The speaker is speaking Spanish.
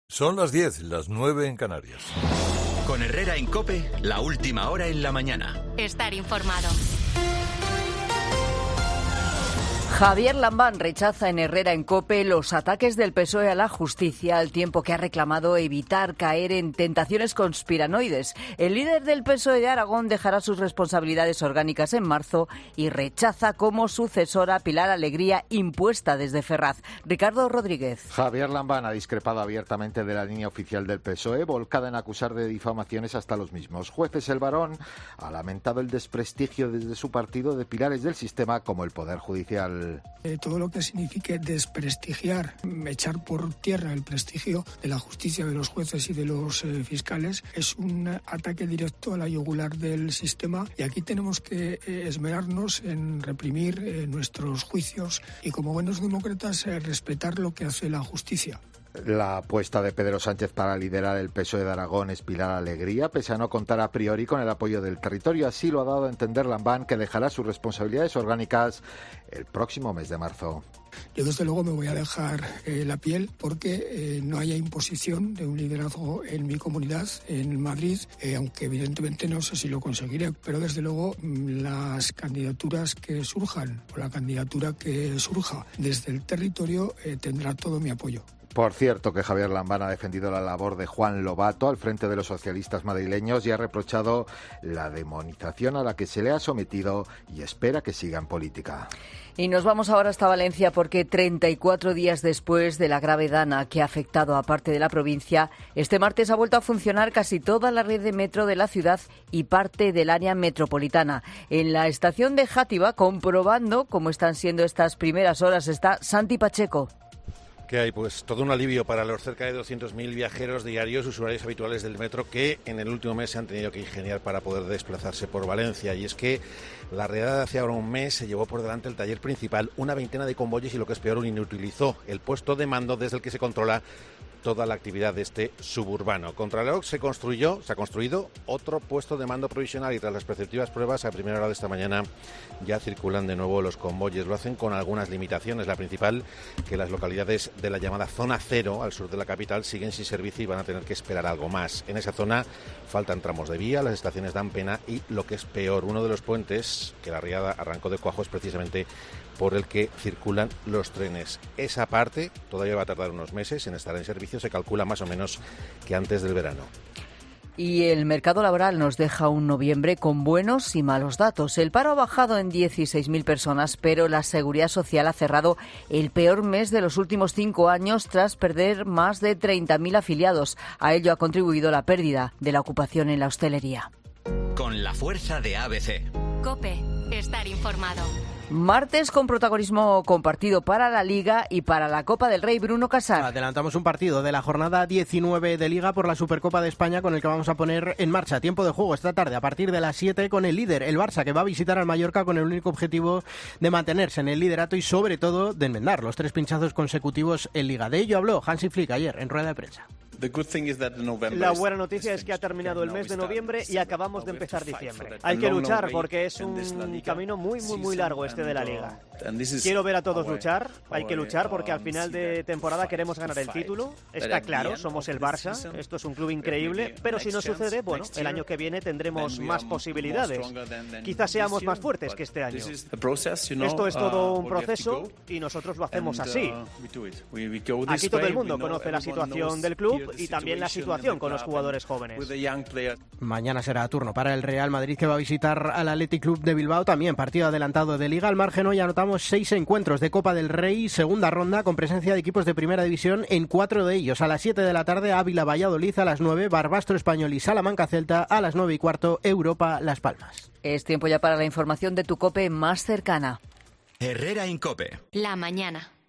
Son las 10, las 9 en Canarias. Con Herrera en COPE, la última hora en la mañana. Estar informado. Javier Lambán rechaza en Herrera en COPE los ataques del PSOE a la justicia, al tiempo que ha reclamado evitar caer en tentaciones conspiranoides. El líder del PSOE de Aragón dejará sus responsabilidades orgánicas en marzo y rechaza como sucesora a Pilar Alegría, impuesta desde Ferraz. Ricardo Rodríguez. Javier Lambán ha discrepado abiertamente de la línea oficial del PSOE, volcada en acusar de difamaciones hasta los mismos jueces. El varón ha lamentado el desprestigio desde su partido de pilares del sistema como el Poder Judicial. Todo lo que signifique desprestigiar, echar por tierra el prestigio de la justicia, de los jueces y de los fiscales, es un ataque directo a la yugular del sistema, y aquí tenemos que esmerarnos en reprimir nuestros juicios y, como buenos demócratas, respetar lo que hace la justicia. La apuesta de Pedro Sánchez para liderar el PSOE de Aragón es Pilar Alegría, pese a no contar a priori con el apoyo del territorio. Así lo ha dado a entender Lambán, que dejará sus responsabilidades orgánicas el próximo mes de marzo. Yo desde luego me voy a dejar la piel porque no haya imposición de un liderazgo en mi comunidad, en Madrid, aunque evidentemente no sé si lo conseguiré, pero desde luego las candidaturas que surjan o la candidatura que surja desde el territorio tendrá todo mi apoyo. Por cierto, que Javier Lambán ha defendido la labor de Juan Lobato al frente de los socialistas madrileños y ha reprochado la demonización a la que se le ha sometido y espera que siga en política. Y nos vamos ahora hasta Valencia porque 34 días después de la grave dana que ha afectado a parte de la provincia, este martes ha vuelto a funcionar casi toda la red de metro de la ciudad y parte del área metropolitana. En la estación de Játiva, comprobando cómo están siendo estas primeras horas, está Santi Pacheco. ¿Qué hay? Pues todo un alivio para los cerca de 200.000 viajeros diarios, usuarios habituales del metro, que en el último mes se han tenido que ingeniar para poder desplazarse por Valencia. Y es que la redada de hace ahora un mes se llevó por delante el taller principal, una veintena de convoyes y, lo que es peor, inutilizó el puesto de mando desde el que se controla toda la actividad de este suburbano. Contrarreloj se ha construido otro puesto de mando provisional y, tras las preceptivas pruebas, a primera hora de esta mañana ya circulan de nuevo los convoyes. Lo hacen con algunas limitaciones. La principal, que las localidades de la llamada zona cero, al sur de la capital, siguen sin servicio y van a tener que esperar algo más. En esa zona faltan tramos de vía, las estaciones dan pena y, lo que es peor, uno de los puentes que la riada arrancó de cuajo es precisamente por el que circulan los trenes. Esa parte todavía va a tardar unos meses en estar en servicio, se calcula más o menos que antes del verano. Y el mercado laboral nos deja un noviembre con buenos y malos datos. El paro ha bajado en 16.000 personas, pero la Seguridad Social ha cerrado el peor mes de los últimos 5 años tras perder más de 30.000 afiliados. A ello ha contribuido la pérdida de la ocupación en la hostelería. Con la fuerza de ABC. COPE. Estar informado. Martes con protagonismo compartido para la Liga y para la Copa del Rey. Bruno Casar. Adelantamos un partido de la jornada 19 de Liga por la Supercopa de España, con el que vamos a poner en marcha tiempo de juego esta tarde a partir de las 7 con el líder, el Barça, que va a visitar al Mallorca con el único objetivo de mantenerse en el liderato y, sobre todo, de enmendar los 3 pinchazos consecutivos en Liga. De ello habló Hansi Flick ayer en rueda de prensa. La buena noticia es que ha terminado el mes de noviembre y acabamos de empezar diciembre. Hay que luchar porque es un camino muy largo este de la Liga. Quiero ver a todos luchar, hay que luchar porque al final de temporada queremos ganar el título. Está claro, somos el Barça, esto es un club increíble, pero si no sucede, bueno, el año que viene tendremos más posibilidades. Quizás seamos más fuertes que este año. Esto es todo un proceso y nosotros lo hacemos así. Aquí todo el mundo conoce la situación del club y también la situación con los jugadores jóvenes. Mañana será turno para el Real Madrid, que va a visitar al Athletic Club de Bilbao, también partido adelantado de Liga. Al margen, hoy anotamos 6 encuentros de Copa del Rey, segunda ronda, con presencia de equipos de primera división en 4 de ellos. A las 7 de la tarde, Ávila Valladolid; a las 9, Barbastro Español y Salamanca Celta; a las 9:15, Europa Las Palmas. Es tiempo ya para la información de tu COPE más cercana. Herrera en COPE. La mañana.